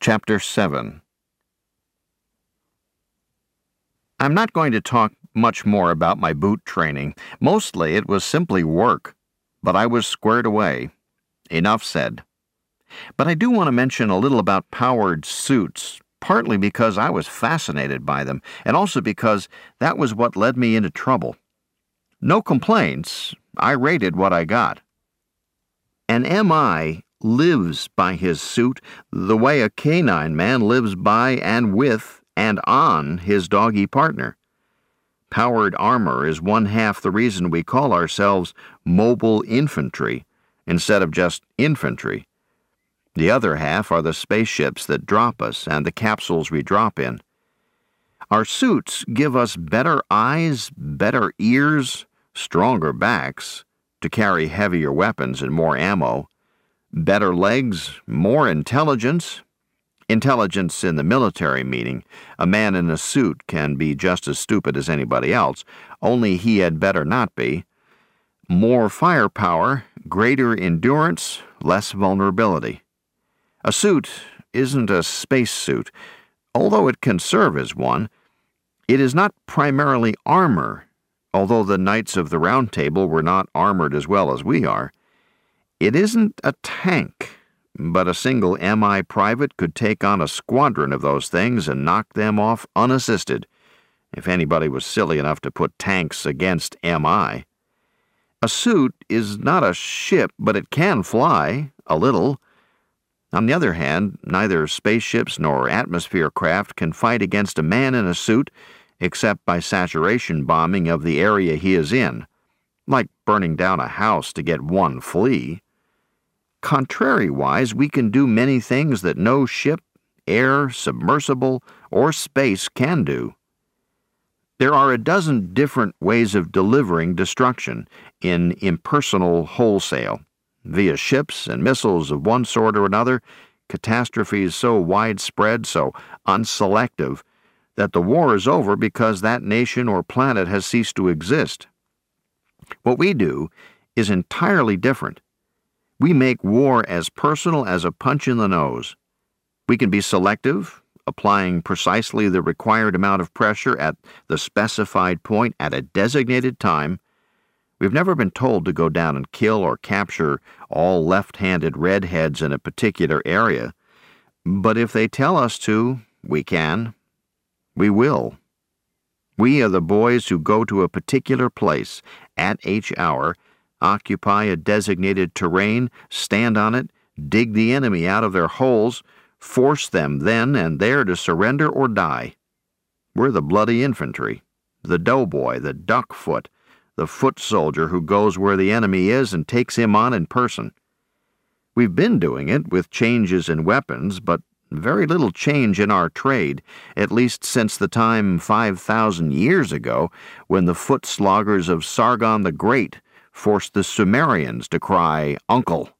Chapter 7. I'm not going to talk much more about my boot training. Mostly it was simply work, but I was squared away. Enough said. But I do want to mention a little about powered suits, partly because I was fascinated by them, and also because that was what led me into trouble. No complaints. I rated what I got. An MI lives by his suit the way a canine man lives by and with and on his doggy partner. Powered armor is one half the reason we call ourselves mobile infantry instead of just infantry. The other half are the spaceships that drop us and the capsules we drop in. Our suits give us better eyes, better ears, stronger backs to carry heavier weapons and more ammo, better legs, more intelligence. Intelligence in the military meaning. A man in a suit can be just as stupid as anybody else, only he had better not be. More firepower, greater endurance, less vulnerability. A suit isn't a space suit. Although it can serve as one, it is not primarily armor, although the Knights of the Round Table were not armored as well as we are. It isn't a tank, but a single MI private could take on a squadron of those things and knock them off unassisted, if anybody was silly enough to put tanks against MI. A suit is not a ship, but it can fly, a little. On the other hand, neither spaceships nor atmosphere craft can fight against a man in a suit except by saturation bombing of the area he is in, like burning down a house to get one flea. Contrary-wise, we can do many things that no ship, air, submersible, or space can do. There are a dozen different ways of delivering destruction in impersonal wholesale, via ships and missiles of one sort or another, catastrophes so widespread, so unselective, that the war is over because that nation or planet has ceased to exist. What we do is entirely different. We make war as personal as a punch in the nose. We can be selective, applying precisely the required amount of pressure at the specified point at a designated time. We've never been told to go down and kill or capture all left-handed redheads in a particular area, but if they tell us to, we can. We will. We are the boys who go to a particular place at H hour, occupy a designated terrain, stand on it, dig the enemy out of their holes, force them then and there to surrender or die. We're the bloody infantry, the doughboy, the duckfoot, the foot soldier who goes where the enemy is and takes him on in person. We've been doing it with changes in weapons, but very little change in our trade, at least since the time 5,000 years ago when the foot sloggers of Sargon the Great forced the Sumerians to cry, "Uncle."